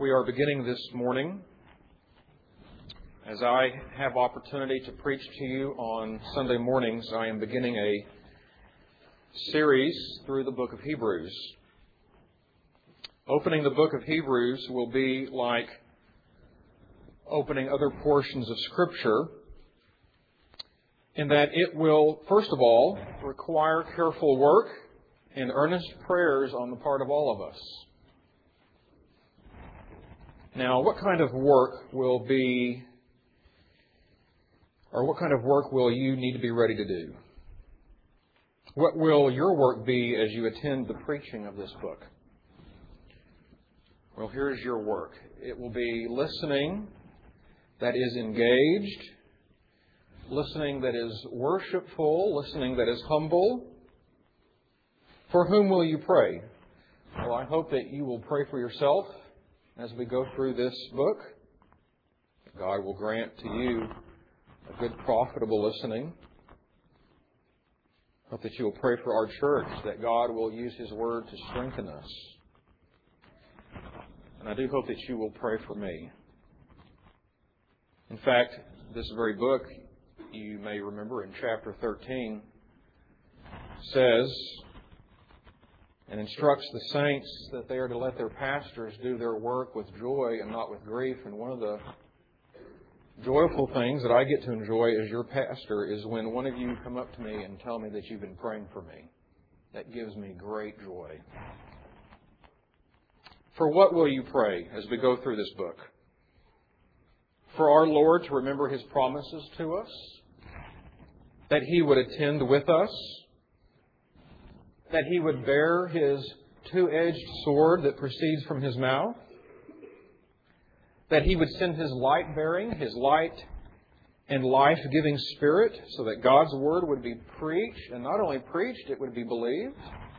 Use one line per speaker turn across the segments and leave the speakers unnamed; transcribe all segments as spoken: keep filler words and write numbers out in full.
We are beginning this morning, as I have opportunity to preach to you on Sunday mornings, I am beginning a series through the book of Hebrews. Opening the book of Hebrews will be like opening other portions of Scripture, in that it will, first of all, require careful work and earnest prayers on the part of all of us. Now, what kind of work will be, or what kind of work will you need to be ready to do? What will your work be as you attend the preaching of this book? Well, here's your work. It will be listening that is engaged, listening that is worshipful, listening that is humble. For whom will you pray? Well, I hope that you will pray for yourself as we go through this book. God will grant to you a good, profitable listening. I hope that you will pray for our church, that God will use His Word to strengthen us. And I do hope that you will pray for me. In fact, this very book, you may remember in chapter thirteen, says and instructs the saints that they are to let their pastors do their work with joy and not with grief. And one of the joyful things that I get to enjoy as your pastor is when one of you come up to me and tell me that you've been praying for me. That gives me great joy. For what will you pray as we go through this book? For our Lord to remember His promises to us, that He would attend with us, that He would bear His two-edged sword that proceeds from His mouth, that He would send His light-bearing, His light and life-giving Spirit, so that God's Word would be preached, and not only preached, it would be believed.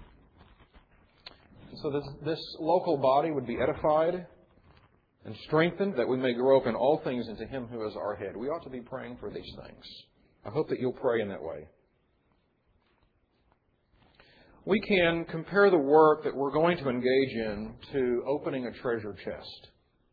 And so this, this local body would be edified and strengthened, that we may grow up in all things into Him who is our head. We ought to be praying for these things. I hope that you'll pray in that way. We can compare the work that we're going to engage in to opening a treasure chest.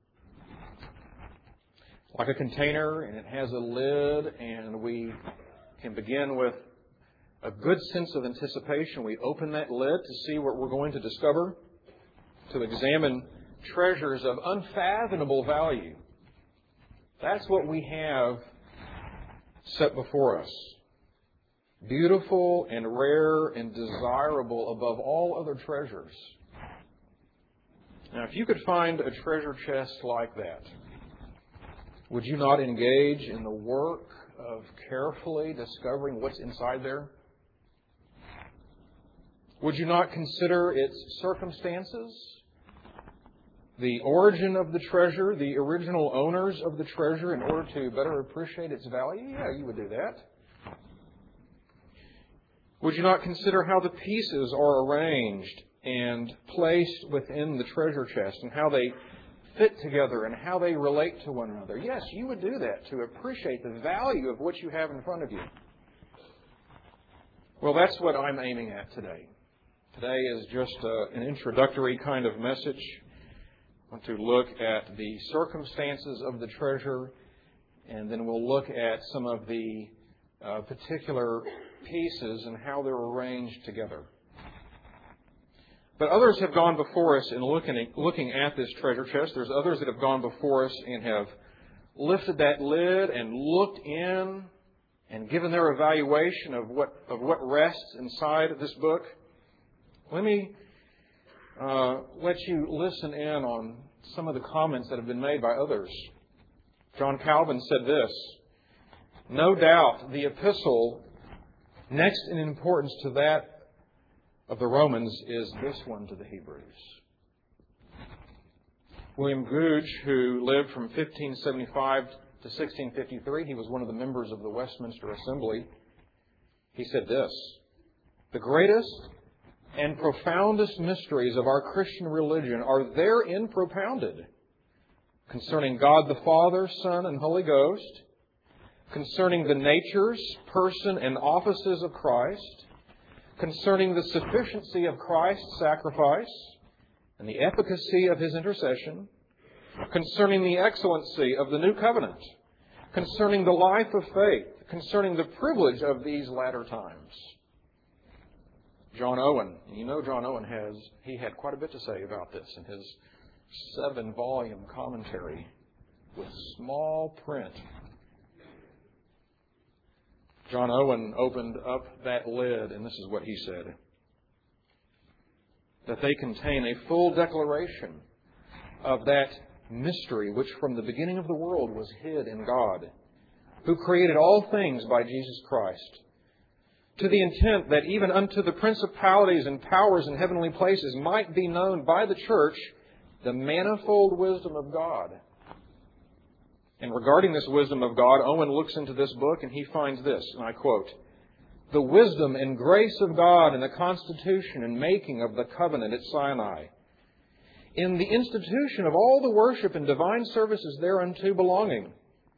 Like a container, and it has a lid, and we can begin with a good sense of anticipation. We open that lid to see what we're going to discover, to examine treasures of unfathomable value. That's what we have set before us. Beautiful and rare and desirable above all other treasures. Now, if you could find a treasure chest like that, would you not engage in the work of carefully discovering what's inside there? Would you not consider its circumstances, the origin of the treasure, the original owners of the treasure, in order to better appreciate its value? Yeah, you would do that. Would you not consider how the pieces are arranged and placed within the treasure chest, and how they fit together and how they relate to one another? Yes, you would do that to appreciate the value of what you have in front of you. Well, that's what I'm aiming at today. Today is just a, an introductory kind of message. I want to look at the circumstances of the treasure, and then we'll look at some of the uh, particular pieces and how they're arranged together. But others have gone before us in looking, looking at this treasure chest. There's others that have gone before us and have lifted that lid and looked in and given their evaluation of what of what rests inside of this book. Let me uh, let you listen in on some of the comments that have been made by others. John Calvin said this: "No doubt the epistle next in importance to that of the Romans is this one to the Hebrews." William Gouge, who lived from fifteen seventy-five to sixteen fifty-three, he was one of the members of the Westminster Assembly. He said this: "The greatest and profoundest mysteries of our Christian religion are therein propounded, concerning God the Father, Son, and Holy Ghost, concerning the natures, person, and offices of Christ, concerning the sufficiency of Christ's sacrifice and the efficacy of His intercession, concerning the excellency of the new covenant, concerning the life of faith, concerning the privilege of these latter times. John Owen, you know John Owen has, he had quite a bit to say about this in his seven-volume commentary with small print. John Owen opened up that lid, and this is what he said: that they contain a full declaration of that mystery which from the beginning of the world was hid in God, who created all things by Jesus Christ, to the intent that even unto the principalities and powers in heavenly places might be known by the church the manifold wisdom of God. And regarding this wisdom of God, Owen looks into this book and he finds this, and I quote, "The wisdom and grace of God in the constitution and making of the covenant at Sinai, in the institution of all the worship and divine services thereunto belonging,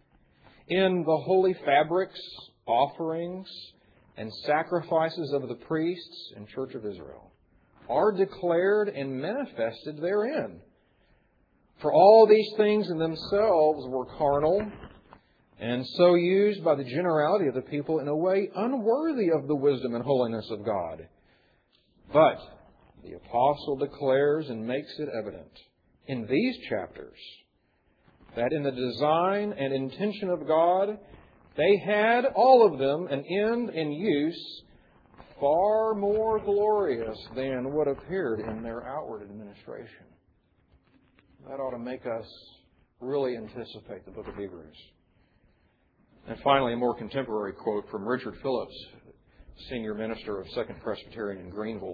in the holy fabrics, offerings, and sacrifices of the priests and church of Israel, are declared and manifested therein. For all these things in themselves were carnal, and so used by the generality of the people in a way unworthy of the wisdom and holiness of God. But the apostle declares and makes it evident in these chapters that in the design and intention of God, they had, all of them, an end and use far more glorious than what appeared in their outward administration." That ought to make us really anticipate the book of Hebrews. And finally, a more contemporary quote from Richard Phillips, senior minister of Second Presbyterian in Greenville.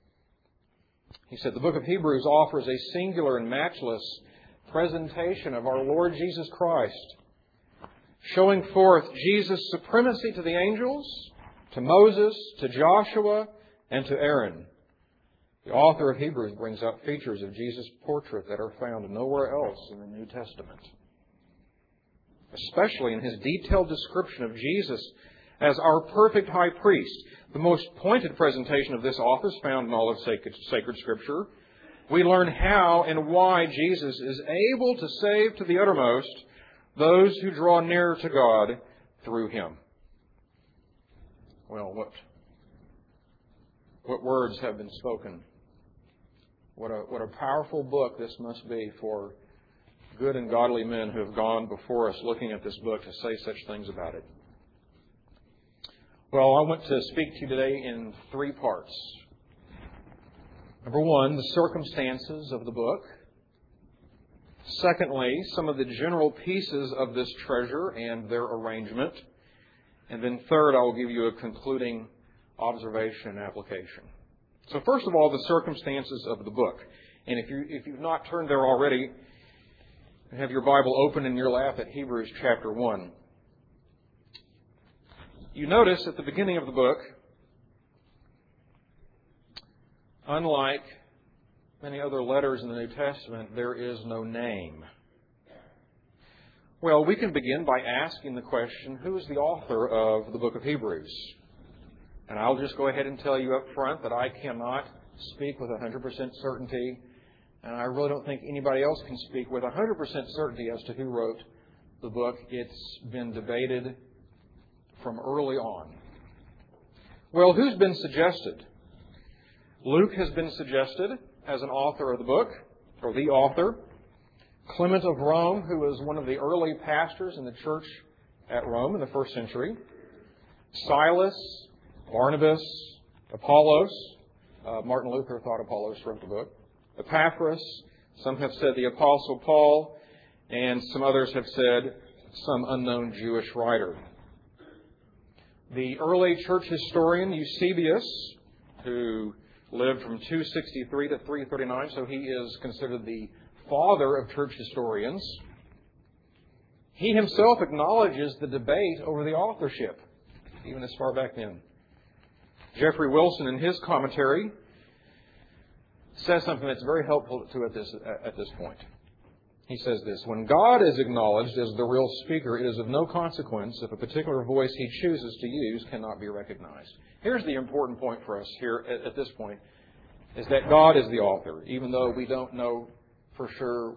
He said, "The book of Hebrews offers a singular and matchless presentation of our Lord Jesus Christ, showing forth Jesus' supremacy to the angels, to Moses, to Joshua, and to Aaron. The author of Hebrews brings out features of Jesus' portrait that are found nowhere else in the New Testament, especially in his detailed description of Jesus as our perfect high priest. The most pointed presentation of this author is found in all of sacred, sacred Scripture. We learn how and why Jesus is able to save to the uttermost those who draw near to God through Him." Well, what, what words have been spoken? What a, what a powerful book this must be for good and godly men who have gone before us looking at this book to say such things about it. Well, I want to speak to you today in three parts. Number one, the circumstances of the book. Secondly, some of the general pieces of this treasure and their arrangement. And then third, I will give you a concluding observation and application. So first of all, the circumstances of the book. And if, you, if you've not turned there already, have your Bible open in your lap at Hebrews chapter one. You notice at the beginning of the book, unlike many other letters in the New Testament, there is no name. Well, we can begin by asking the question, who is the author of the book of Hebrews? And I'll just go ahead and tell you up front that I cannot speak with one hundred percent certainty, and I really don't think anybody else can speak with one hundred percent certainty as to who wrote the book. It's been debated from early on. Well, who's been suggested? Luke has been suggested as an author of the book, or the author. Clement of Rome, who was one of the early pastors in the church at Rome in the first century. Silas, Barnabas, Apollos. Uh, Martin Luther thought Apollos wrote the book. Epaphras. Some have said the Apostle Paul. And some others have said some unknown Jewish writer. The early church historian Eusebius, who lived from two sixty-three to three thirty-nine, so he is considered the father of church historians. He himself acknowledges the debate over the authorship, even as far back then. Jeffrey Wilson, in his commentary, says something that's very helpful to at this, at this point. He says this: when God is acknowledged as the real speaker, it is of no consequence if a particular voice He chooses to use cannot be recognized. Here's the important point for us here at, at this point, is that God is the author, even though we don't know for sure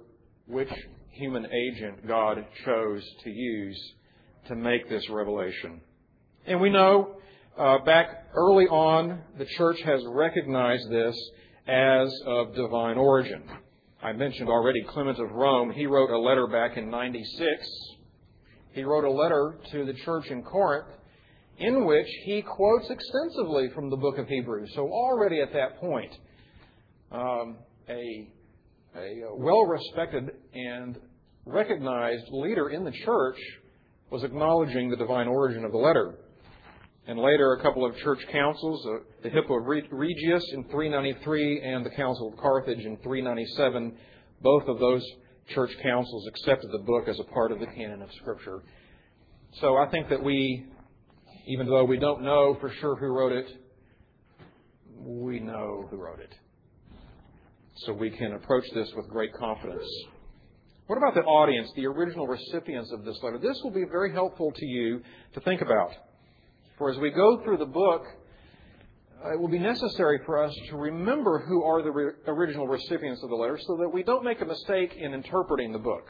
which human agent God chose to use to make this revelation. And we know uh, back early on, the church has recognized this as of divine origin. I mentioned already Clement of Rome. He wrote a letter back in ninety-six. He wrote a letter to the church in Corinth in which he quotes extensively from the book of Hebrews. So already at that point, um, a, a well-respected and recognized leader in the church was acknowledging the divine origin of the letter. And later, a couple of church councils, uh, the Hippo Regius in three ninety-three and the Council of Carthage in three ninety-seven, both of those church councils accepted the book as a part of the canon of Scripture. So I think that we, even though we don't know for sure who wrote it, we know who wrote it. So we can approach this with great confidence. What about the audience, the original recipients of this letter? This will be very helpful to you to think about. For as we go through the book, it will be necessary for us to remember who are the re- original recipients of the letter so that we don't make a mistake in interpreting the book.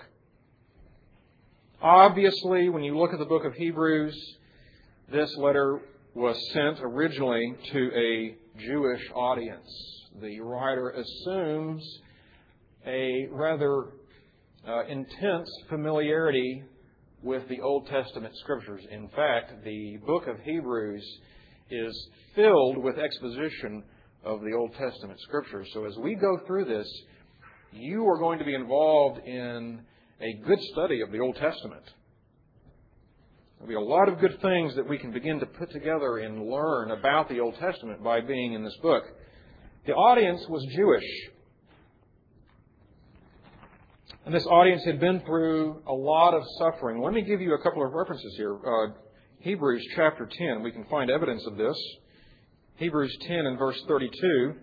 Obviously, when you look at the book of Hebrews, this letter was sent originally to a Jewish audience. The writer assumes a rather uh, intense familiarity with the Old Testament Scriptures. In fact, the book of Hebrews is filled with exposition of the Old Testament Scriptures. So as we go through this, you are going to be involved in a good study of the Old Testament. There'll be a lot of good things that we can begin to put together and learn about the Old Testament by being in this book. The audience was Jewish. And this audience had been through a lot of suffering. Let me give you a couple of references here. Uh, Hebrews chapter ten, we can find evidence of this. Hebrews ten and verse thirty-two.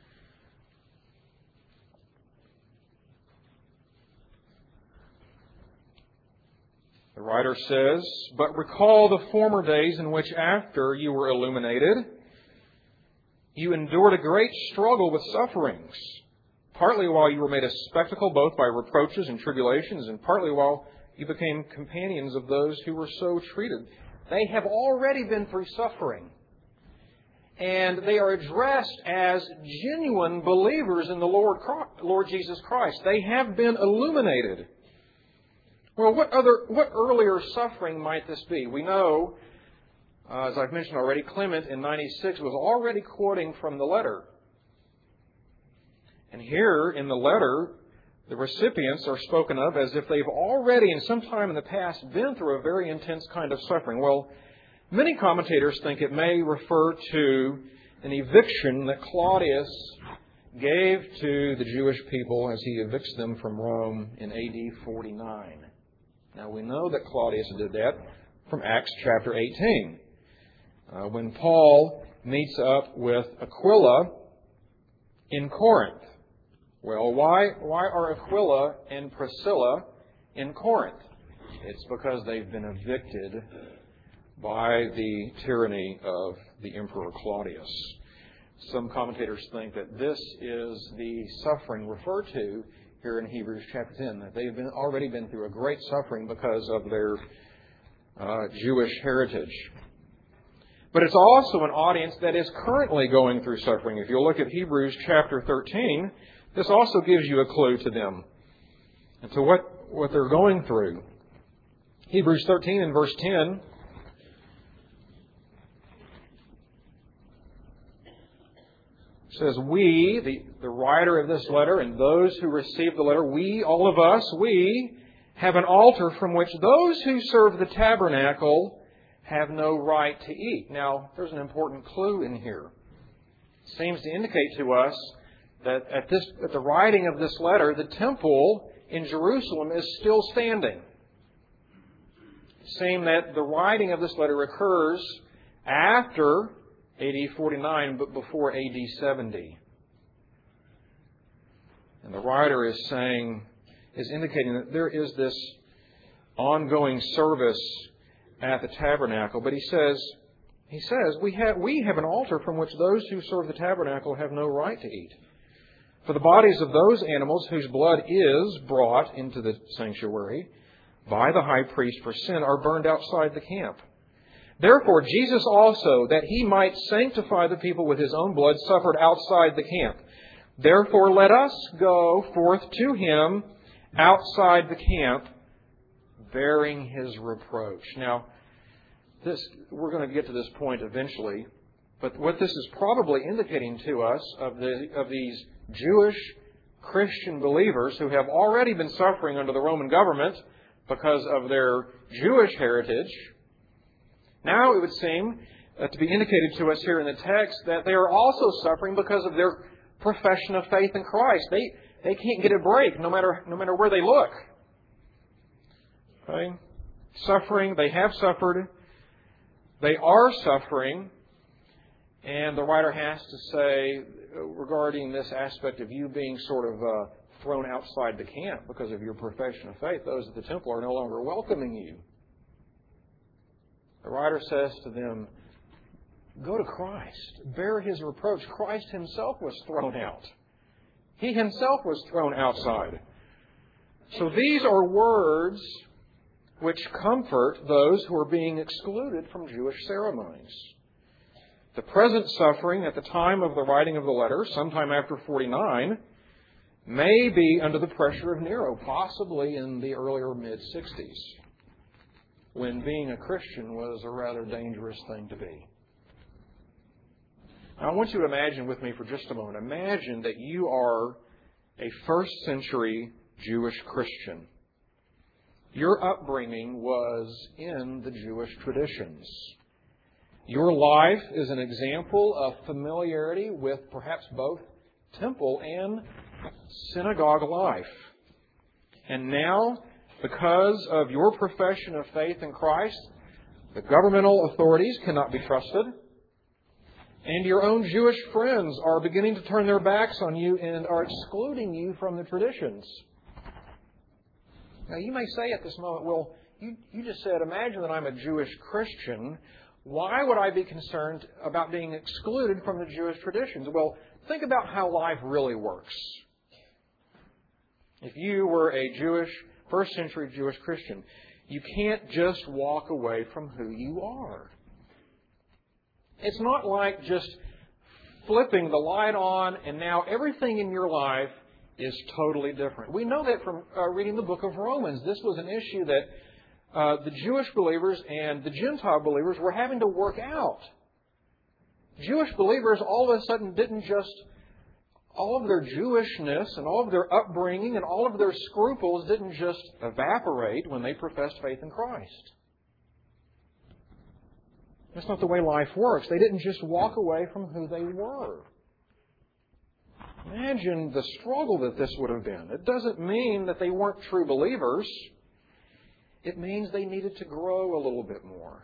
The writer says, "But recall the former days in which after you were illuminated, you endured a great struggle with sufferings, partly while you were made a spectacle both by reproaches and tribulations, and partly while you became companions of those who were so treated." They have already been through suffering. And they are addressed as genuine believers in the Lord, Lord Jesus Christ. They have been illuminated. Well, what other, what earlier suffering might this be? We know, uh, as I've mentioned already, Clement in ninety-six was already quoting from the letter. And here in the letter, the recipients are spoken of as if they've already, in some time in the past, been through a very intense kind of suffering. Well, many commentators think it may refer to an eviction that Claudius gave to the Jewish people as he evicts them from Rome in A D forty-nine. Now, we know that Claudius did that from Acts chapter eighteen. Uh, when Paul meets up with Aquila in Corinth. Well, why, why are Aquila and Priscilla in Corinth? It's because they've been evicted by the tyranny of the Emperor Claudius. Some commentators think that this is the suffering referred to here in Hebrews chapter ten, that they've been, already been through a great suffering because of their uh, Jewish heritage. But it's also an audience that is currently going through suffering. If you look at Hebrews chapter thirteen, this also gives you a clue to them and to what, what they're going through. Hebrews thirteen and verse ten says, "We," the, the writer of this letter and those who received the letter, "we," all of us, "we have an altar from which those who serve the tabernacle have no right to eat." Now, there's an important clue in here. It seems to indicate to us that at this, at the writing of this letter, the temple in Jerusalem is still standing. Saying that the writing of this letter occurs after A D forty-nine, but before A D seventy. And the writer is saying, is indicating that there is this ongoing service at the tabernacle. But he says, he says, we have, we have an altar from which those who serve the tabernacle have no right to eat. For the bodies of those animals whose blood is brought into the sanctuary by the high priest for sin are burned outside the camp. Therefore, Jesus also, that He might sanctify the people with His own blood, suffered outside the camp. Therefore, let us go forth to Him outside the camp, bearing His reproach. Now, this we're going to get to this point eventually, but what this is probably indicating to us of the of these Jewish Christian believers who have already been suffering under the Roman government because of their Jewish heritage, now it would seem uh, to be indicated to us here in the text that they are also suffering because of their profession of faith in Christ. They they can't get a break no matter no matter where they look. Okay? Suffering, they have suffered, they are suffering, and the writer has to say regarding this aspect of you being sort of uh, thrown outside the camp because of your profession of faith, those at the temple are no longer welcoming you. The writer says to them, go to Christ. Bear His reproach. Christ Himself was thrown out. He Himself was thrown outside. So these are words which comfort those who are being excluded from Jewish ceremonies. The present suffering at the time of the writing of the letter, sometime after forty-nine, may be under the pressure of Nero, possibly in the earlier mid-sixties, when being a Christian was a rather dangerous thing to be. Now, I want you to imagine with me for just a moment. Imagine that you are a first century Jewish Christian. Your upbringing was in the Jewish traditions. Your life is an example of familiarity with perhaps both temple and synagogue life. And now, because of your profession of faith in Christ, the governmental authorities cannot be trusted. And your own Jewish friends are beginning to turn their backs on you and are excluding you from the traditions. Now, you may say at this moment, well, you, you just said, imagine that I'm a Jewish Christian. Why would I be concerned about being excluded from the Jewish traditions? Well, think about how life really works. If you were a Jewish, first century Jewish Christian, you can't just walk away from who you are. It's not like just flipping the light on and now everything in your life is totally different. We know that from uh, reading the book of Romans. This was an issue that uh, the Jewish believers and the Gentile believers were having to work out. Jewish believers all of a sudden didn't just, all of their Jewishness and all of their upbringing and all of their scruples didn't just evaporate when they professed faith in Christ. That's not the way life works. They didn't just walk away from who they were. Imagine the struggle that this would have been. It doesn't mean that they weren't true believers. It means they needed to grow a little bit more.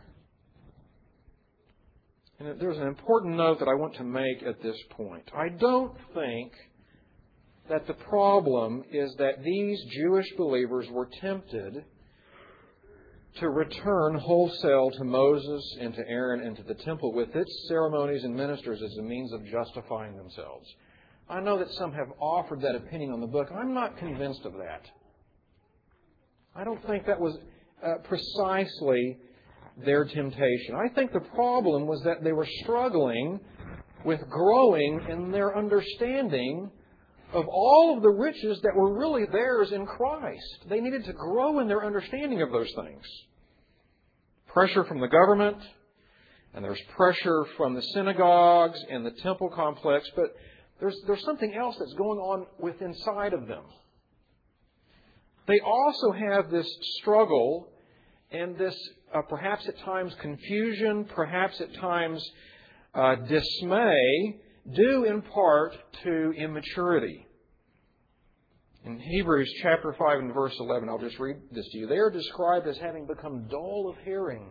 And there's an important note that I want to make at this point. I don't think that the problem is that these Jewish believers were tempted to return wholesale to Moses and to Aaron and to the temple with its ceremonies and ministers as a means of justifying themselves. I know that some have offered that opinion on the book. I'm not convinced of that. I don't think that was uh, precisely their temptation. I think the problem was that they were struggling with growing in their understanding of all of the riches that were really theirs in Christ. They needed to grow in their understanding of those things. Pressure from the government, and there's pressure from the synagogues and the temple complex, but there's, there's something else that's going on with inside of them. They also have this struggle and this uh, perhaps at times confusion, perhaps at times uh, dismay, due in part to immaturity. In Hebrews chapter five and verse eleven, I'll just read this to you. They are described as having become dull of hearing.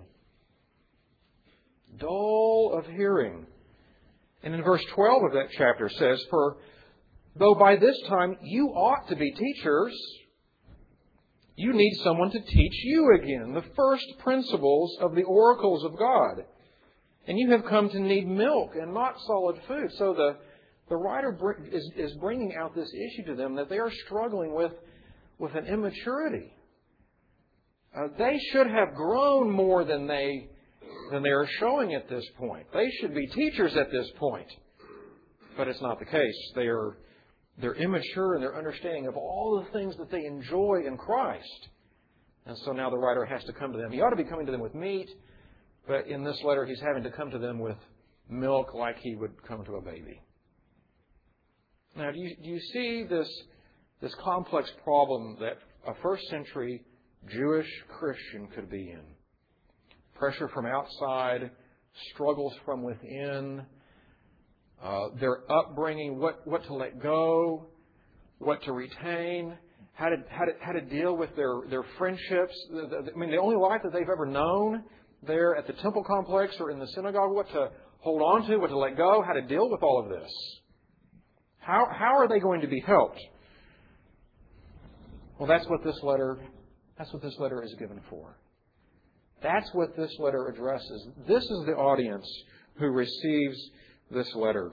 Dull of hearing. And in verse twelve of that chapter says, for though by this time you ought to be teachers, you need someone to teach you again the first principles of the oracles of God. And you have come to need milk and not solid food. So the, the writer is, is bringing out this issue to them that they are struggling with, with an immaturity. Uh, they should have grown more than they, than they are showing at this point. They should be teachers at this point. But it's not the case. They are, they're immature in their understanding of all the things that they enjoy in Christ. And so now the writer has to come to them. He ought to be coming to them with meat, but in this letter he's having to come to them with milk like he would come to a baby. Now, do you, do you see this, this complex problem that a first century Jewish Christian could be in? Pressure from outside, struggles from within, uh, their upbringing, what, what to let go, what to retain, how to, how to, how to deal with their, their friendships. The, the, I mean, the only life that they've ever known there at the temple complex or in the synagogue, what to hold on to, what to let go, how to deal with all of this. How, how are they going to be helped? Well, that's what this letter, that's what this letter is given for. That's what this letter addresses. This is the audience who receives this letter.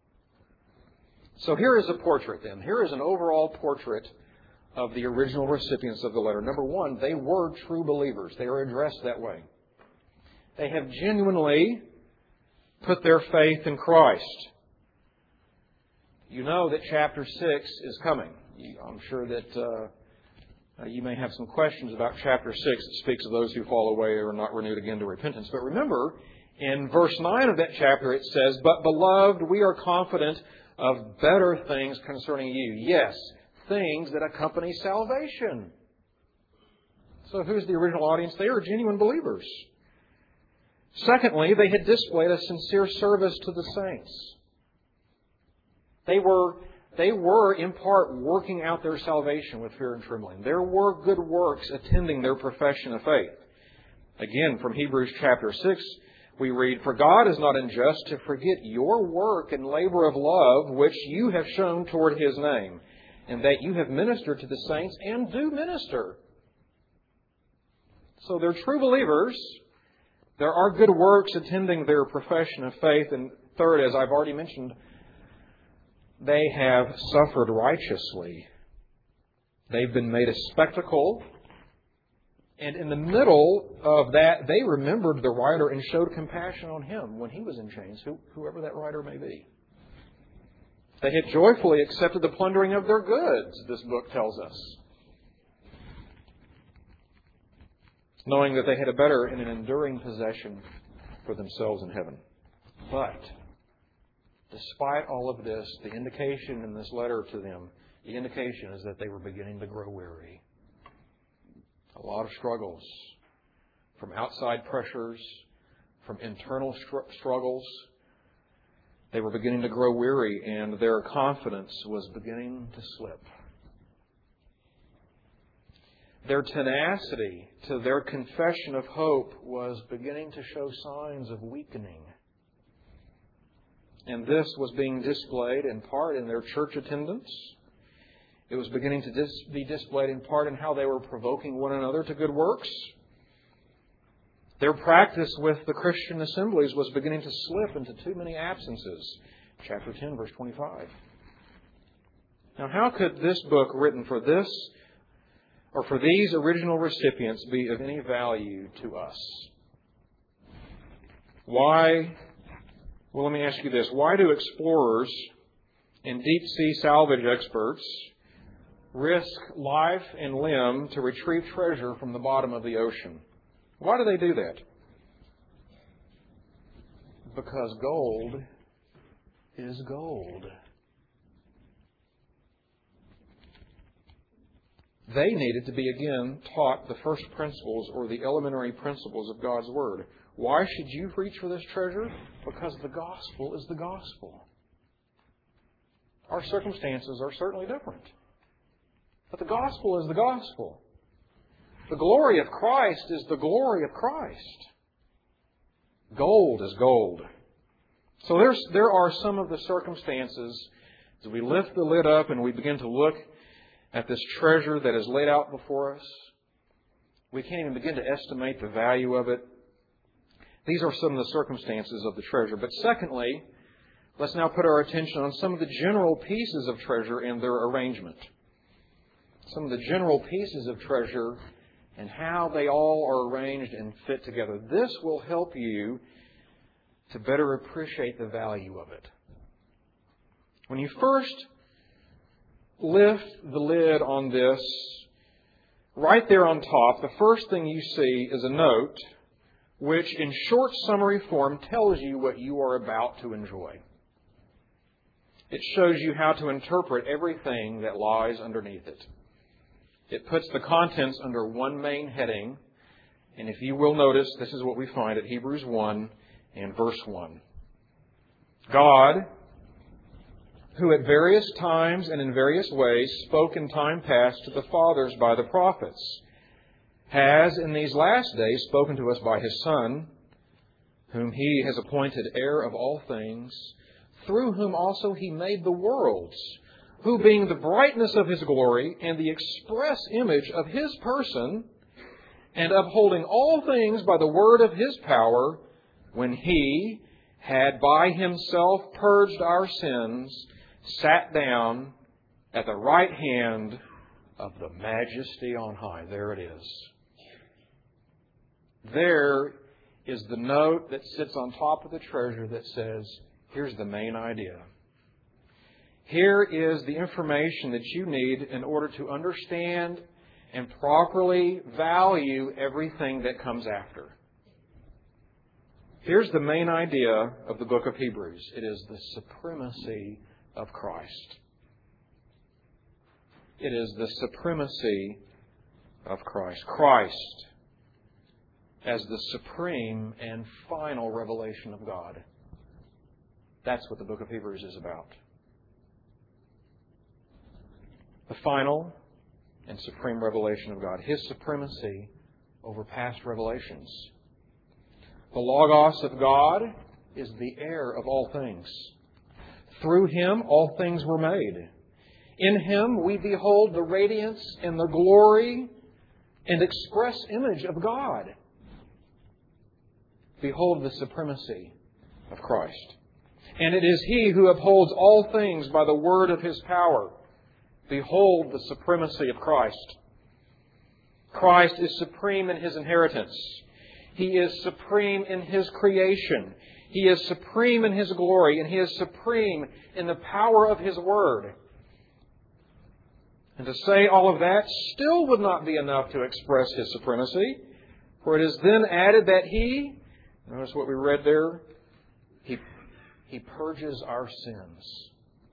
So here is a portrait then. Here is an overall portrait of the original recipients of the letter. Number one, they were true believers. They are addressed that way. They have genuinely put their faith in Christ. You know that chapter six is coming. I'm sure that uh, you may have some questions about chapter six that speaks of those who fall away or are not renewed again to repentance. But remember, in verse nine of that chapter it says, "But beloved, we are confident of better things concerning you." Yes, things that accompany salvation. So who's the original audience? They are genuine believers. Secondly, they had displayed a sincere service to the saints. They were, they were, in part, working out their salvation with fear and trembling. There were good works attending their profession of faith. Again, from Hebrews chapter six, we read, "For God is not unjust to forget your work and labor of love, which you have shown toward His name, and that you have ministered to the saints and do minister." So they're true believers. There are good works attending their profession of faith. And third, as I've already mentioned, they have suffered righteously. They've been made a spectacle. And in the middle of that, they remembered the writer and showed compassion on him when he was in chains, whoever that writer may be. They had joyfully accepted the plundering of their goods, this book tells us, knowing that they had a better and an enduring possession for themselves in heaven. But despite all of this, the indication in this letter to them, the indication is that they were beginning to grow weary. A lot of struggles, from outside pressures, from internal str- struggles. They were beginning to grow weary, and their confidence was beginning to slip. Their tenacity to their confession of hope was beginning to show signs of weakening. And this was being displayed in part in their church attendance. It was beginning to dis- be displayed in part in how they were provoking one another to good works. Their practice with the Christian assemblies was beginning to slip into too many absences. Chapter ten, verse twenty-five. Now, how could this book written for this or for these original recipients be of any value to us? Why? Well, let me ask you this. Why do explorers and deep-sea salvage experts risk life and limb to retrieve treasure from the bottom of the ocean? Why do they do that? Because gold is gold. They needed to be again taught the first principles or the elementary principles of God's Word. Why should you reach for this treasure? Because the gospel is the gospel. Our circumstances are certainly different. But the gospel is the gospel. The glory of Christ is the glory of Christ. Gold is gold. So there's, there are some of the circumstances as we lift the lid up and we begin to look at this treasure that is laid out before us. We can't even begin to estimate the value of it. These are some of the circumstances of the treasure. But secondly, let's now put our attention on some of the general pieces of treasure and their arrangement. Some of the general pieces of treasure and how they all are arranged and fit together. This will help you to better appreciate the value of it. When you first lift the lid on this, right there on top, the first thing you see is a note which in short summary form tells you what you are about to enjoy. It shows you how to interpret everything that lies underneath it. It puts the contents under one main heading, and if you will notice, this is what we find at Hebrews one and verse one. God, who at various times and in various ways spoke in time past to the fathers by the prophets, has in these last days spoken to us by His Son, whom He has appointed heir of all things, through whom also He made the worlds, who being the brightness of His glory and the express image of His person, and upholding all things by the word of His power, when He had by Himself purged our sins, sat down at the right hand of the Majesty on high. There it is. There is the note that sits on top of the treasure that says, here's the main idea. Here is the information that you need in order to understand and properly value everything that comes after. Here's the main idea of the book of Hebrews. It is the supremacy of Christ. It is the supremacy of Christ. Christ as the supreme and final revelation of God. That's what the book of Hebrews is about. The final and supreme revelation of God. His supremacy over past revelations. The Logos of God is the heir of all things. Through Him all things were made. In Him we behold the radiance and the glory and express image of God. Behold the supremacy of Christ. And it is He who upholds all things by the word of His power. Behold the supremacy of Christ. Christ is supreme in His inheritance. He is supreme in His creation. He is supreme in His glory, and He is supreme in the power of His word. And to say all of that still would not be enough to express His supremacy, for it is then added that He, notice what we read there, He, he purges our sins.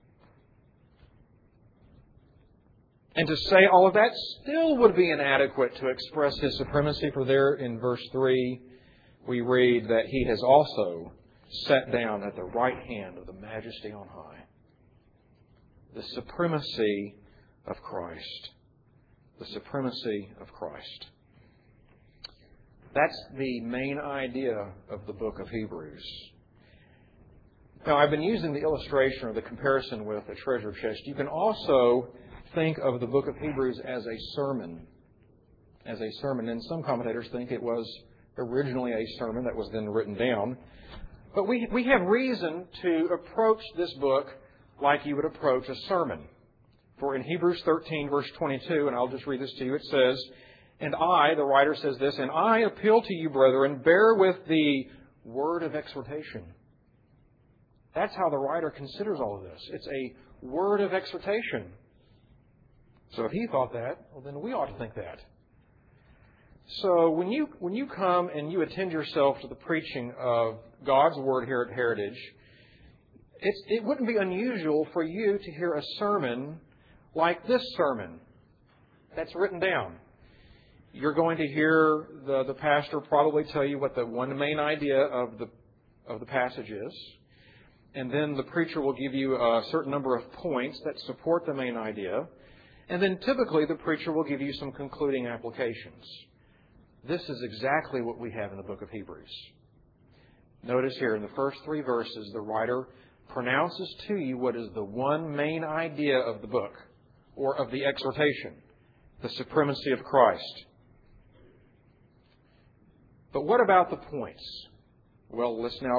And to say all of that still would be inadequate to express His supremacy, for there in verse three we read that He has also sat down at the right hand of the Majesty on high. The supremacy of Christ. The supremacy of Christ. That's the main idea of the book of Hebrews. Now, I've been using the illustration or the comparison with a treasure chest. You can also think of the book of Hebrews as a sermon. As a sermon. And some commentators think it was originally a sermon that was then written down. But we, we have reason to approach this book like you would approach a sermon. For in Hebrews thirteen, verse twenty-two, and I'll just read this to you, it says, And I, the writer says this, And I appeal to you, brethren, bear with the word of exhortation. That's how the writer considers all of this. It's a word of exhortation. So if he thought that, well, then we ought to think that. So when you when you come and you attend yourself to the preaching of God's Word here at Heritage, it's, it wouldn't be unusual for you to hear a sermon like this sermon that's written down. You're going to hear the, the pastor probably tell you what the one main idea of the of the passage is. And then the preacher will give you a certain number of points that support the main idea. And then typically the preacher will give you some concluding applications. This is exactly what we have in the book of Hebrews. Notice here in the first three verses, the writer pronounces to you what is the one main idea of the book, or of the exhortation, the supremacy of Christ. But what about the points? Well, let's now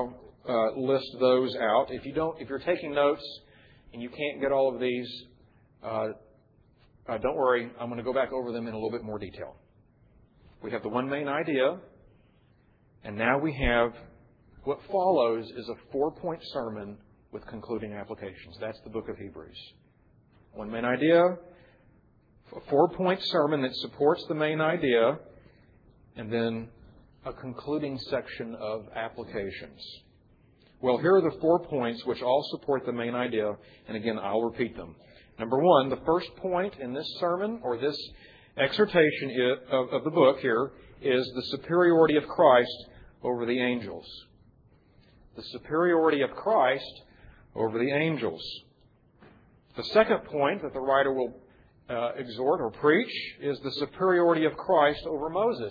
uh, list those out. If you don't, if you're taking notes and you can't get all of these, uh, uh, don't worry. I'm going to go back over them in a little bit more detail. We have the one main idea, and now we have what follows is a four-point sermon with concluding applications. That's the book of Hebrews. One main idea, a four-point sermon that supports the main idea, and then a concluding section of applications. Well, here are the four points which all support the main idea, and again, I'll repeat them. Number one, the first point in this sermon, or this exhortation of, of the book here, is the superiority of Christ over the angels. The superiority of Christ over the angels. The second point that the writer will uh, exhort or preach is the superiority of Christ over Moses.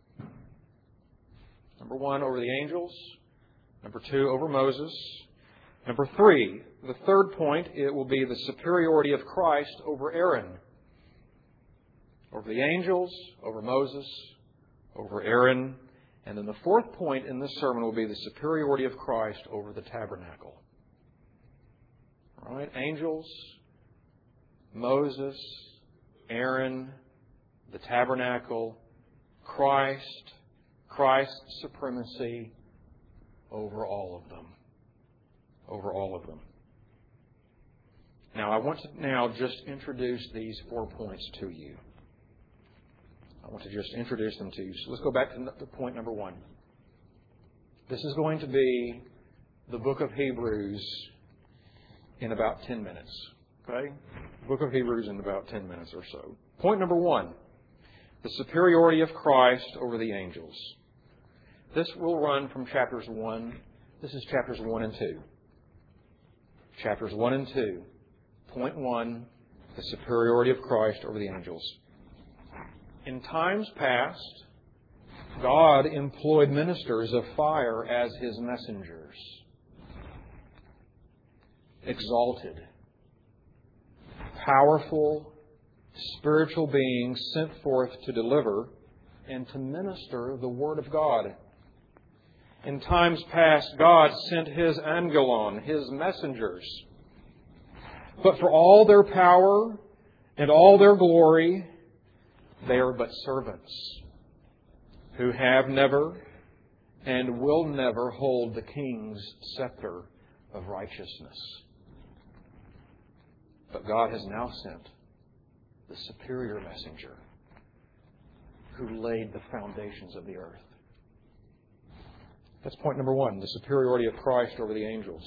Number one, over the angels. Number two, over Moses. Number three, the third point, it will be the superiority of Christ over Aaron. Over the angels, over Moses, over Aaron. And then the fourth point in this sermon will be the superiority of Christ over the tabernacle. All right, angels, Moses, Aaron, the tabernacle, Christ, Christ's supremacy over all of them. Over all of them. Now, I want to now just introduce these four points to you. I want to just introduce them to you. So let's go back to point number one. This is going to be the book of Hebrews in about ten minutes. Okay? Book of Hebrews in about ten minutes or so. Point number one. The superiority of Christ over the angels. This will run from chapters one. This is chapters one and two. Chapters one and two. Point one. The superiority of Christ over the angels. In times past, God employed ministers of fire as His messengers. Exalted, powerful, spiritual beings sent forth to deliver and to minister the Word of God. In times past, God sent His angelon, His messengers. But for all their power and all their glory, they are but servants who have never and will never hold the King's scepter of righteousness. But God has now sent the superior messenger who laid the foundations of the earth. That's point number one, the superiority of Christ over the angels.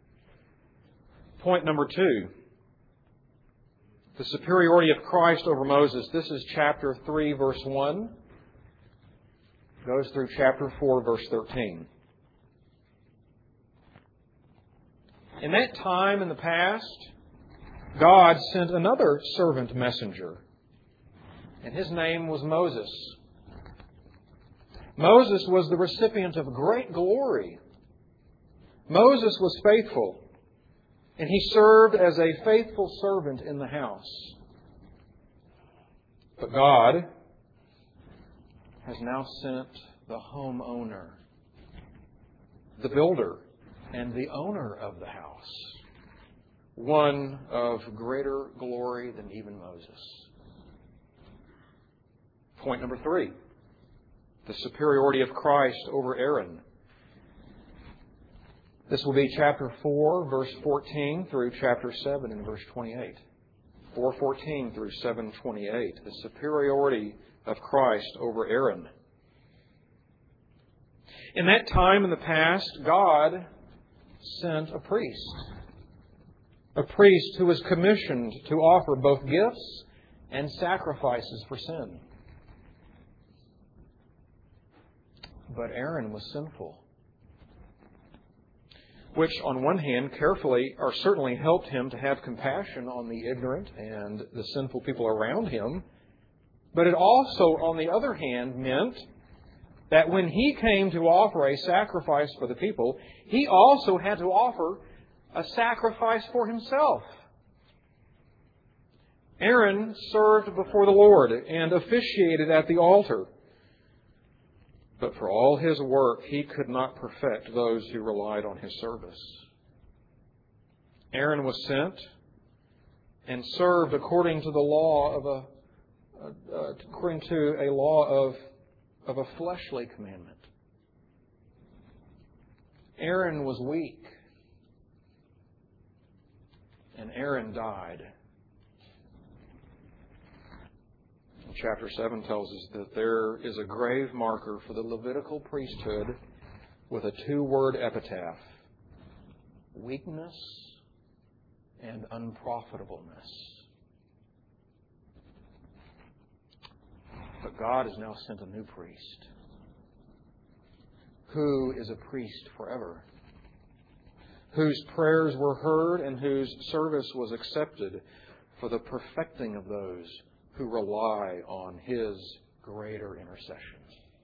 Point number two, the superiority of Christ over Moses. This is chapter three, verse one. Goes through chapter four, verse thirteen. In that time in the past, God sent another servant messenger, and his name was Moses. Moses was the recipient of great glory. Moses was faithful, and he served as a faithful servant in the house. But God has now sent the homeowner, the builder, and the owner of the house, one of greater glory than even Moses. Point number three, the superiority of Christ over Aaron. This will be chapter four, verse fourteen through chapter seven and verse twenty-eight. four fourteen through seven twenty-eight. The superiority of Christ over Aaron. In that time in the past, God sent a priest. A priest who was commissioned to offer both gifts and sacrifices for sin. But Aaron was sinful, which on one hand carefully or certainly helped him to have compassion on the ignorant and the sinful people around him. But it also, on the other hand, meant that when he came to offer a sacrifice for the people, he also had to offer a sacrifice for himself. Aaron served before the Lord and officiated at the altar. But for all his work, he could not perfect those who relied on his service. Aaron was sent and served according to the law of a, uh, according to a law of, of a fleshly commandment. Aaron was weak, and Aaron died. Chapter seven tells us that there is a grave marker for the Levitical priesthood with a two-word epitaph: weakness and unprofitableness. But God has now sent a new priest, who is a priest forever, whose prayers were heard and whose service was accepted for the perfecting of those who rely on His greater intercession.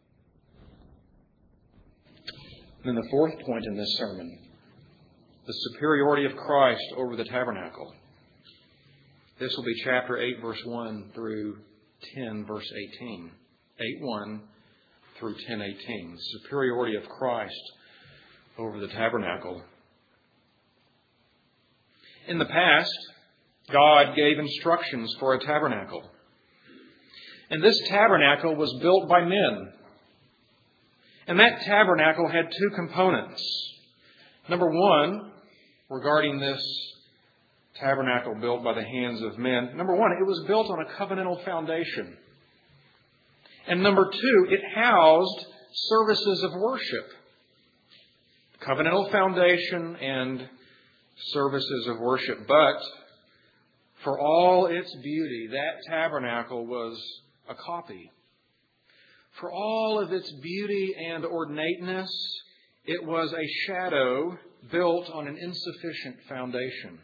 Then the fourth point in this sermon, the superiority of Christ over the tabernacle. This will be chapter eight, verse one through ten, verse eighteen. eight one through ten eighteen. The superiority of Christ over the tabernacle. In the past, God gave instructions for a tabernacle. And this tabernacle was built by men. And that tabernacle had two components. Number one, regarding this tabernacle built by the hands of men, number one, it was built on a covenantal foundation. And number two, it housed services of worship. Covenantal foundation and services of worship. But for all its beauty, that tabernacle was a copy. For all of its beauty and ornateness, it was a shadow built on an insufficient foundation.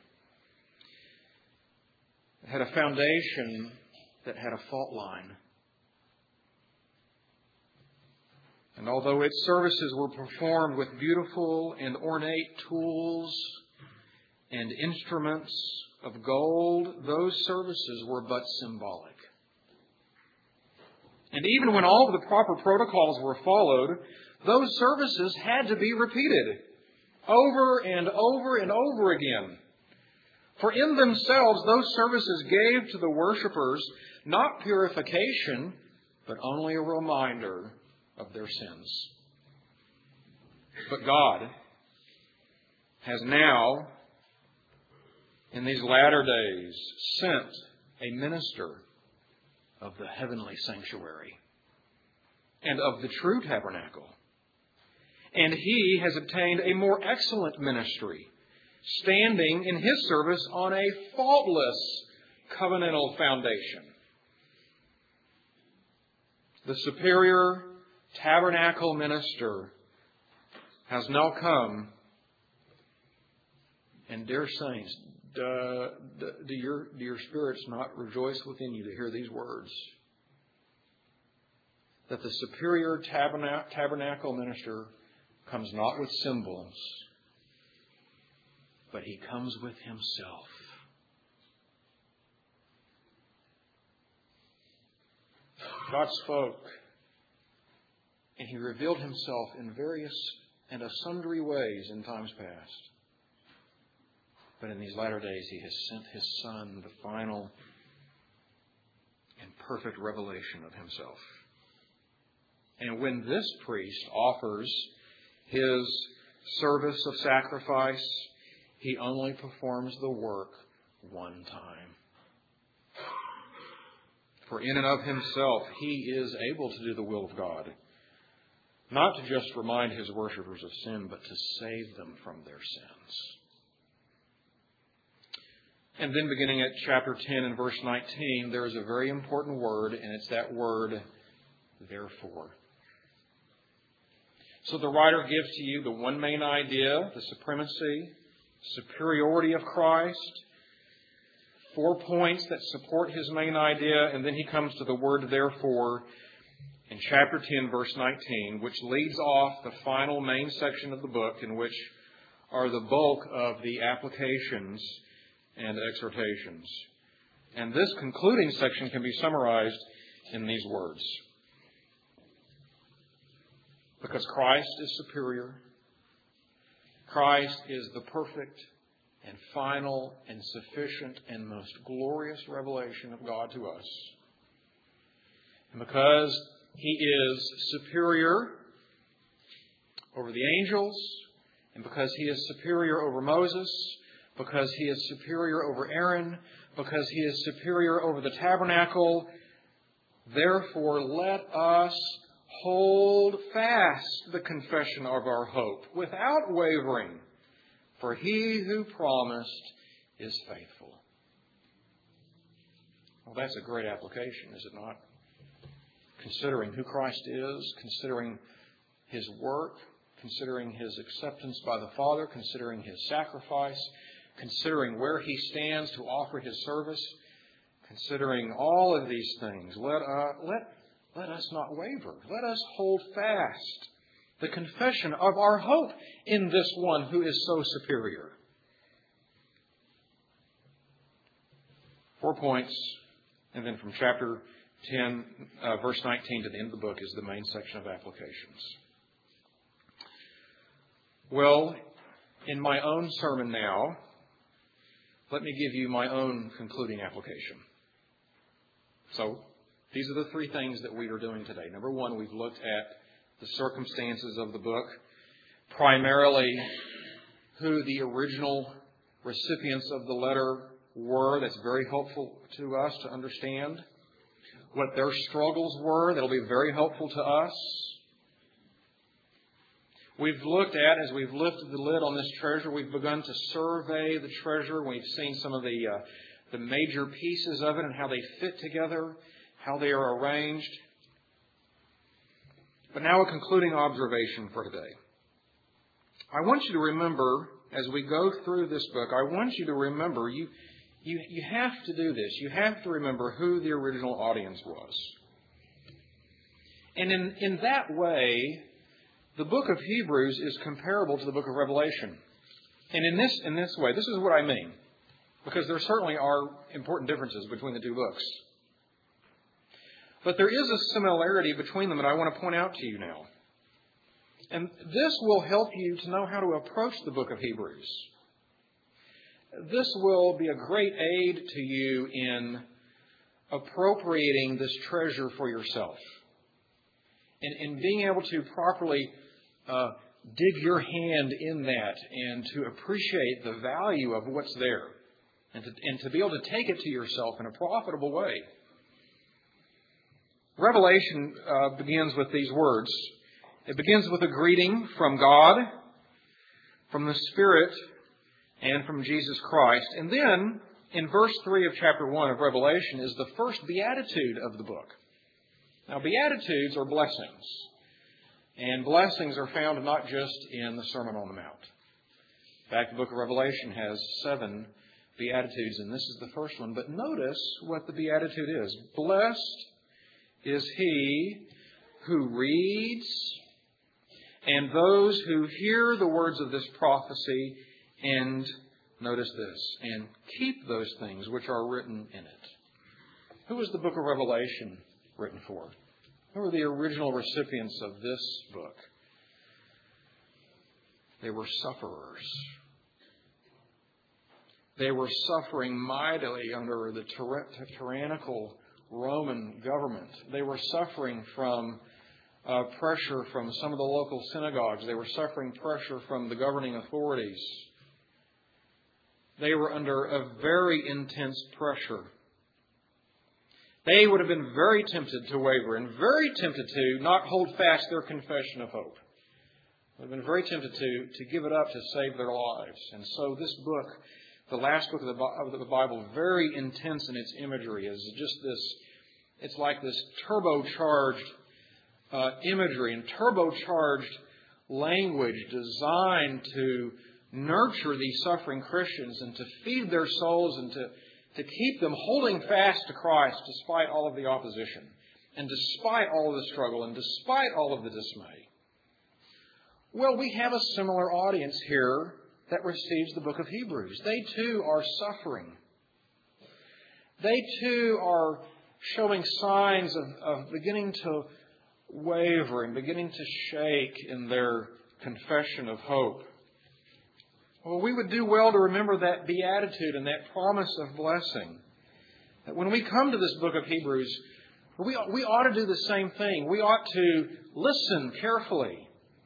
It had a foundation that had a fault line. And although its services were performed with beautiful and ornate tools and instruments of gold, those services were but symbolic. And even when all of the proper protocols were followed, those services had to be repeated over and over and over again. For in themselves, those services gave to the worshipers not purification, but only a reminder of their sins. But God has now, in these latter days, sent a minister of the heavenly sanctuary and of the true tabernacle. And He has obtained a more excellent ministry, standing in His service on a faultless covenantal foundation. The superior tabernacle minister has now come. And dear saints, do, do, your, do your spirits not rejoice within you to hear these words? That the superior tabernacle, tabernacle minister comes not with symbols, but He comes with Himself. God spoke, and He revealed Himself in various and sundry ways in times past. But in these latter days, He has sent His Son, the final and perfect revelation of Himself. And when this priest offers his service of sacrifice, he only performs the work one time. For in and of Himself, He is able to do the will of God. Not to just remind His worshipers of sin, but to save them from their sins. And then beginning at chapter ten and verse nineteen, there is a very important word, and it's that word, therefore. So the writer gives to you the one main idea, the supremacy, superiority of Christ, four points that support his main idea, and then he comes to the word therefore in chapter ten, verse nineteen, which leads off the final main section of the book, in which are the bulk of the applications and exhortations. And this concluding section can be summarized in these words. Because Christ is superior. Christ is the perfect and final and sufficient and most glorious revelation of God to us. And because He is superior over the angels, and because He is superior over Moses, because He is superior over Aaron, because He is superior over the tabernacle, therefore let us hold fast the confession of our hope without wavering, for He who promised is faithful. Well, that's a great application, is it not? Considering who Christ is, considering His work, considering His acceptance by the Father, considering His sacrifice, considering where He stands to offer His service, considering all of these things, let, uh, let, let us not waver. Let us hold fast the confession of our hope in this one who is so superior. Four points, and then from chapter ten, uh, verse nineteen to the end of the book is the main section of applications. Well, in my own sermon now, let me give you my own concluding application. So, these are the three things that we are doing today. Number one, we've looked at the circumstances of the book, primarily who the original recipients of the letter were. That's very helpful to us to understand. What their struggles were, that'll be very helpful to us. We've looked at, as we've lifted the lid on this treasure, we've begun to survey the treasure. We've seen some of the, uh, the major pieces of it and how they fit together, how they are arranged. But now a concluding observation for today. I want you to remember, as we go through this book, I want you to remember, you, you, you have to do this. You have to remember who the original audience was. And in, in that way, the book of Hebrews is comparable to the book of Revelation. And in this, in this way, this is what I mean. Because there certainly are important differences between the two books. But there is a similarity between them that I want to point out to you now. And this will help you to know how to approach the book of Hebrews. This will be a great aid to you in appropriating this treasure for yourself. And in being able to properly uh, dig your hand in that and to appreciate the value of what's there. And to, and to be able to take it to yourself in a profitable way. Revelation uh, begins with these words. It begins with a greeting from God, from the Spirit, and from Jesus Christ. And then, in verse three of chapter one of Revelation, is the first beatitude of the book. Now, beatitudes are blessings. And blessings are found not just in the Sermon on the Mount. In fact, the book of Revelation has seven beatitudes, and this is the first one. But notice what the beatitude is. Blessed is he who reads, and those who hear the words of this prophecy, and, notice this, and keep those things which are written in it. Who is the book of Revelation written for? Who are the original recipients of this book? They were sufferers. They were suffering mightily under the tyr- tyrannical Roman government. They were suffering from uh, pressure from some of the local synagogues. They were suffering pressure from the governing authorities. They were under a very intense pressure. They would have been very tempted to waver and very tempted to not hold fast their confession of hope. They would have been very tempted to, to give it up to save their lives. And so this book, the last book of the, of the Bible, very intense in its imagery, is just this, it's like this turbocharged uh, imagery and turbocharged language designed to nurture these suffering Christians and to feed their souls and to, to keep them holding fast to Christ despite all of the opposition and despite all of the struggle and despite all of the dismay. Well, we have a similar audience here that receives the book of Hebrews. They too are suffering. They too are showing signs of, of beginning to wavering, beginning to shake in their confession of hope. Well, we would do well to remember that beatitude and that promise of blessing. That when we come to this book of Hebrews, we, we ought to do the same thing. We ought to listen carefully.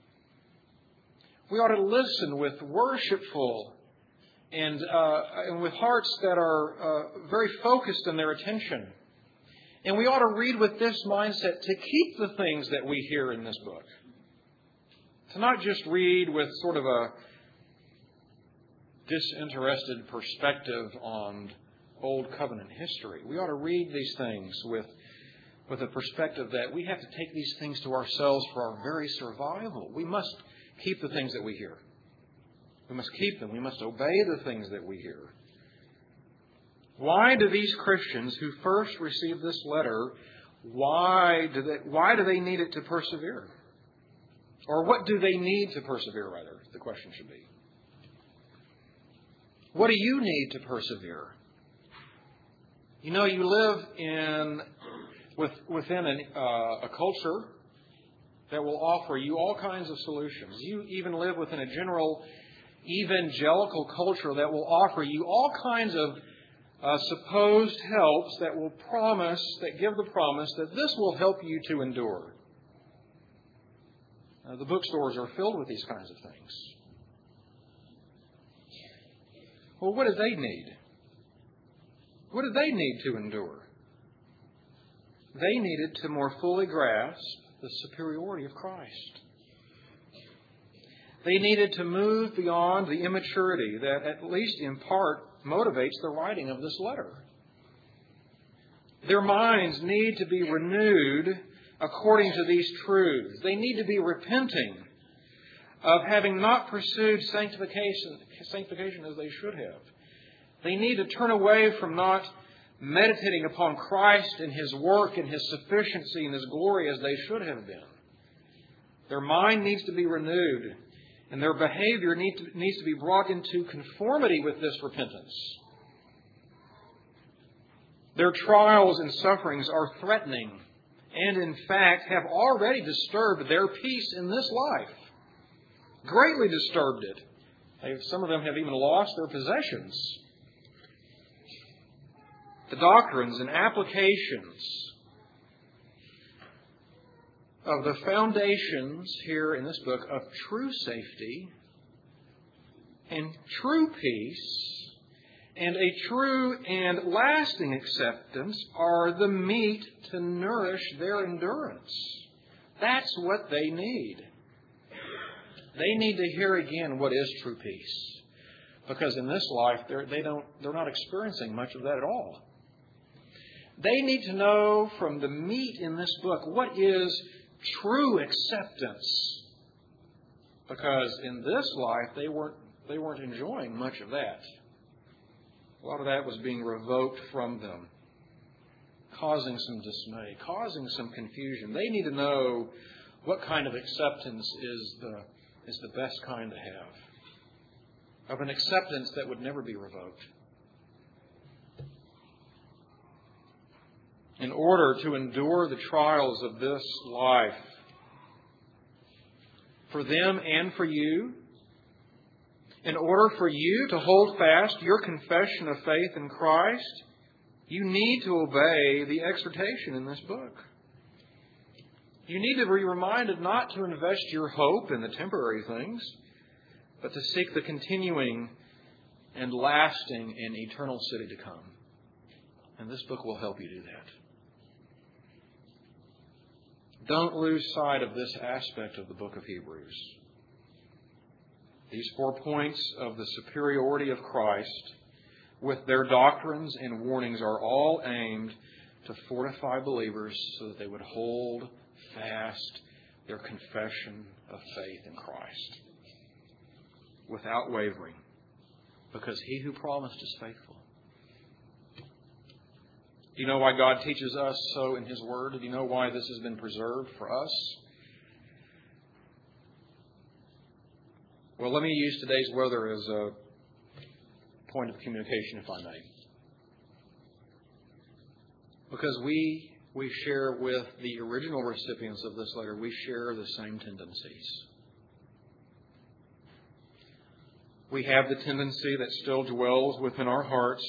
We ought to listen with worshipful and, uh, and with hearts that are uh, very focused in their attention. And we ought to read with this mindset to keep the things that we hear in this book. To not just read with sort of a disinterested perspective on Old Covenant history. We ought to read these things with, with a perspective that we have to take these things to ourselves for our very survival. We must keep the things that we hear. We must keep them. We must obey the things that we hear. Why do these Christians who first received this letter, why do they, why do they need it to persevere? Or what do they need to persevere, rather, the question should be. What do you need to persevere? You know, you live in with, within an, uh, a culture that will offer you all kinds of solutions. You even live within a general evangelical culture that will offer you all kinds of uh, supposed helps that will promise, that give the promise that this will help you to endure. Uh, the bookstores are filled with these kinds of things. Well, what do they need? What do they need to endure? They needed to more fully grasp the superiority of Christ. They needed to move beyond the immaturity that, at least in part, motivates the writing of this letter. Their minds need to be renewed according to these truths. They need to be repenting of having not pursued sanctification, sanctification as they should have. They need to turn away from not meditating upon Christ and His work and His sufficiency and His glory as they should have been. Their mind needs to be renewed, and their behavior needs to, needs to be brought into conformity with this repentance. Their trials and sufferings are threatening and, in fact, have already disturbed their peace in this life. Greatly disturbed it. They, some of them have even lost their possessions. The doctrines and applications of the foundations here in this book of true safety and true peace and a true and lasting acceptance are the meat to nourish their endurance. That's what they need. They need to hear again what is true peace. Because in this life, they're, they don't, they're not experiencing much of that at all. They need to know from the meat in this book what is true acceptance. Because in this life, they weren't, they weren't enjoying much of that. A lot of that was being revoked from them, causing some dismay, causing some confusion. They need to know what kind of acceptance is the, is the best kind to have. Of an acceptance that would never be revoked. In order to endure the trials of this life, for them and for you, in order for you to hold fast your confession of faith in Christ, you need to obey the exhortation in this book. You need to be reminded not to invest your hope in the temporary things, but to seek the continuing and lasting and eternal city to come. And this book will help you do that. Don't lose sight of this aspect of the book of Hebrews. These four points of the superiority of Christ, with their doctrines and warnings, are all aimed to fortify believers so that they would hold fast their confession of faith in Christ without wavering, because He who promised is faithful. Do you know why God teaches us so in His Word? Do you know why this has been preserved for us? Well, let me use today's weather as a point of communication, if I may. Because we we share with the original recipients of this letter, we share the same tendencies. We have the tendency that still dwells within our hearts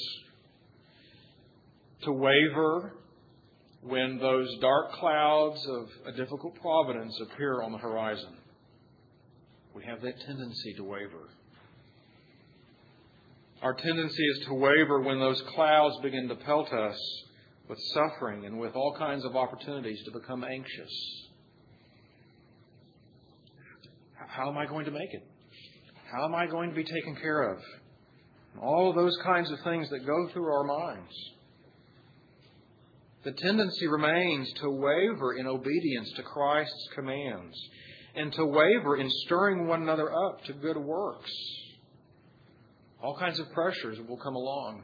to waver when those dark clouds of a difficult providence appear on the horizon. We have that tendency to waver. Our tendency is to waver when those clouds begin to pelt us with suffering and with all kinds of opportunities to become anxious. How am I going to make it? How am I going to be taken care of? All of those kinds of things that go through our minds. The tendency remains to waver in obedience to Christ's commands and to waver in stirring one another up to good works. All kinds of pressures will come along.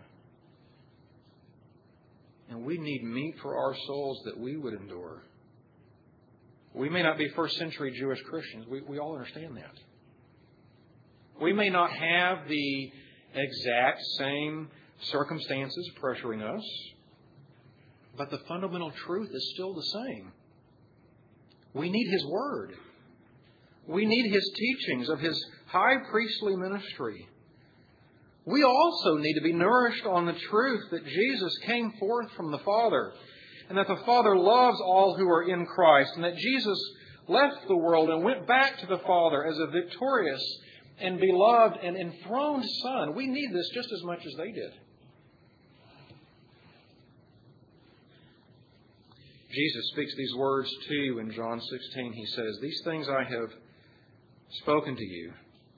And we need meat for our souls that we would endure. We may not be first century Jewish Christians. We, we all understand that. We may not have the exact same circumstances pressuring us, but the fundamental truth is still the same. We need His Word. We need His teachings of His high priestly ministry. We also need to be nourished on the truth that Jesus came forth from the Father, and that the Father loves all who are in Christ, and that Jesus left the world and went back to the Father as a victorious and beloved and enthroned Son. We need this just as much as they did. Jesus speaks these words to you in John sixteen. He says, "These things I have spoken to you,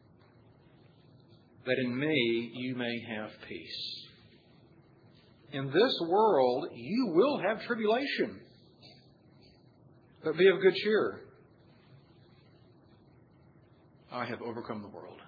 that in me you may have peace. In this world you will have tribulation, but be of good cheer. I have overcome the world."